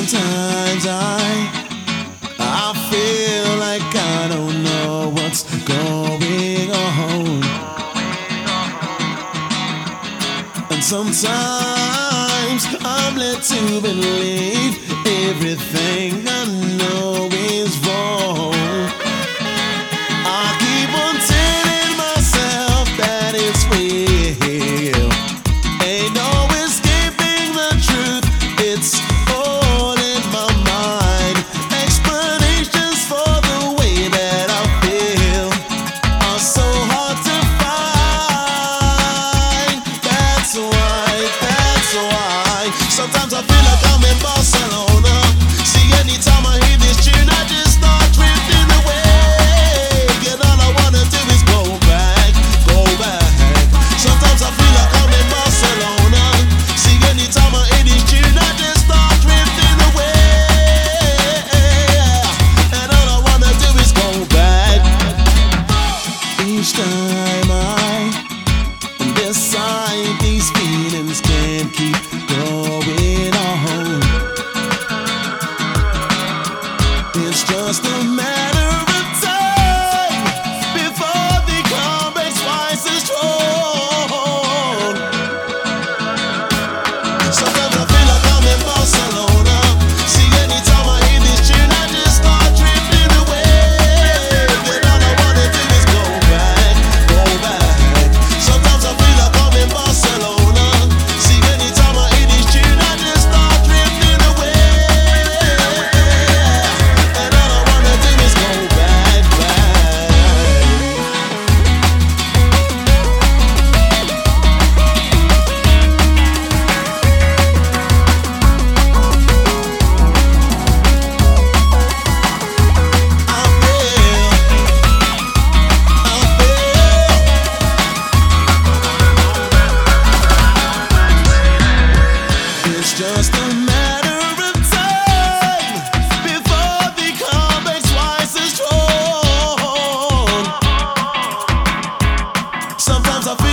Sometimes I feel like I don't know what's going on. And sometimes I'm led to believe everything I know is wrong. I keep on telling myself that it's real. Ain't no escaping the truth. It's all in my mind. Explanations for the way that I feel are so hard to find. That's why sometimes I feel like I'm in Barcelona. See, anytime I hear this tune, I just start drifting away. And all I wanna do is go back. Sometimes I feel like I'm in Barcelona. See, anytime I hear this tune, I just start drifting away. And all I wanna do is go back. Each time I decide these feelings can't keep going on. It's just a matter of time before the comeback twice as strong. Sometimes I feel like I'm in Barcelona. See, anytime I hear this tune, I just start drifting away. And all I wanna do is go back. Sometimes I feel like I'm in Barcelona. See, anytime I hear this tune, I just start drifting away. And all I wanna do is go back. It's just a matter of time before the comeback twice as strong. Sometimes I feel